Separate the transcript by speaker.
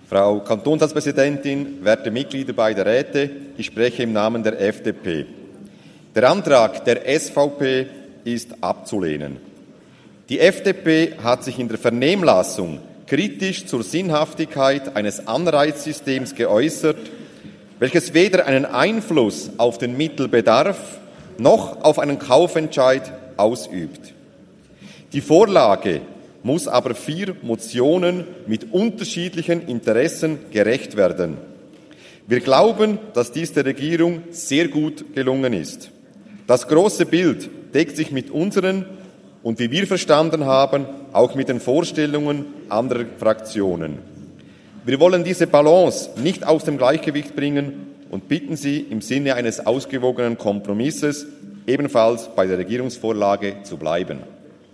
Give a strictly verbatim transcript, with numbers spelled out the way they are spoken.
Speaker 1: Frau Kantonsratspräsidentin, werte Mitglieder beider Räte, ich spreche im Namen der F D P. Der Antrag der S V P ist abzulehnen. Die F D P hat sich in der Vernehmlassung kritisch zur Sinnhaftigkeit eines Anreizsystems geäußert, welches weder einen Einfluss auf den Mittelbedarf noch auf einen Kaufentscheid ausübt. Die Vorlage muss aber vier Motionen mit unterschiedlichen Interessen gerecht werden. Wir glauben, dass dies der Regierung sehr gut gelungen ist. Das große Bild deckt sich mit unseren und, wie wir verstanden haben, auch mit den Vorstellungen anderer Fraktionen. Wir wollen diese Balance nicht aus dem Gleichgewicht bringen und bitten Sie im Sinne eines ausgewogenen Kompromisses ebenfalls bei der Regierungsvorlage zu bleiben.